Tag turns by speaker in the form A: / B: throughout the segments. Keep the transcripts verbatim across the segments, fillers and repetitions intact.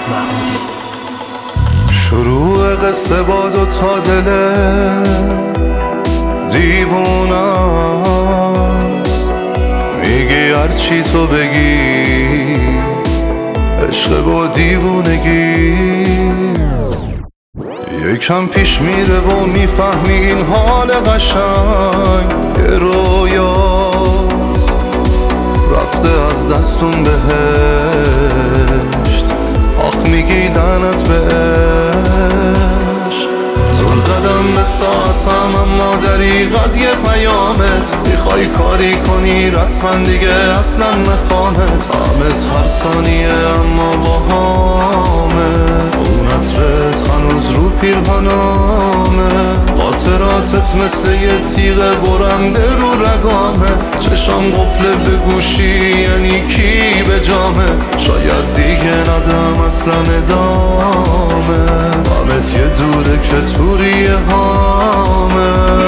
A: محمودی.
B: شروع قصه با دو تا دل دیوونه‌ست، میگی هرچی تو بگی عشق با دیوونگی. یکم پیش میره و میفهمی این حال قشنگ یه رویاست، رفته از دستون بهشت، آخ میگی لعنت به عشق. زل زدم به ساعتم اما دریغ از یه پیامت، میخوای کاری کنی رسما دیگه اصلا نخوامت. همت هر ثانیه اما با همه اون عطرت هنوز رو پیرهنامه. خاطراتت مثل یه تیغ برنده رو رگامه، چشام قفله به گوشی یعنی کی به جامه. شاید دیگه ندم اصلا ادامه، همت یه دوره که توری هامه.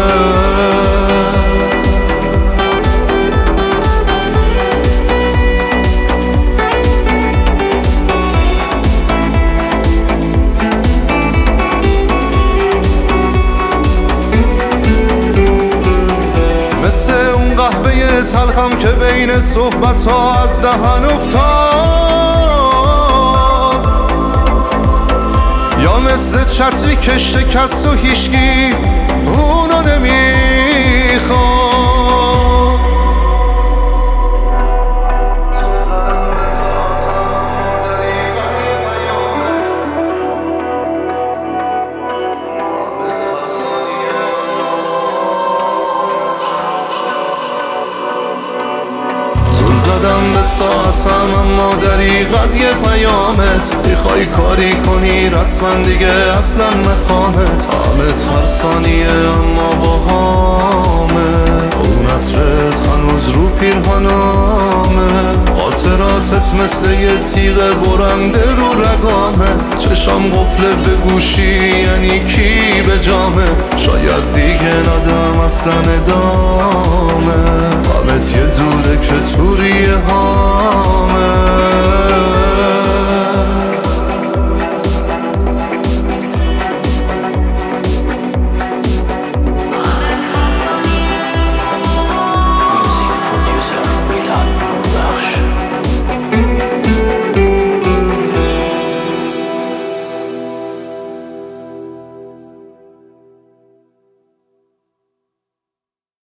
B: مثل اون قهوه تلخم که بین صحبت ها از دهن افتاد، یا مثل چتری که شکست و هیشگی اونو نمیخواد. زدم به ساعتم اما دریغ از یه پیامت، میخوای کاری کنی رسما دیگه اصلا نخوامت. همت هر ثانیه اما با همه اون عطرت هنوز رو پیرهنامه. خاطراتت مثل یه تیغ برنده رو رگامه، چشام قفله به گوشی یعنی کی به جامه. شاید دیگه ندم اصلا ادامه، همت یه دوره که توری هامه.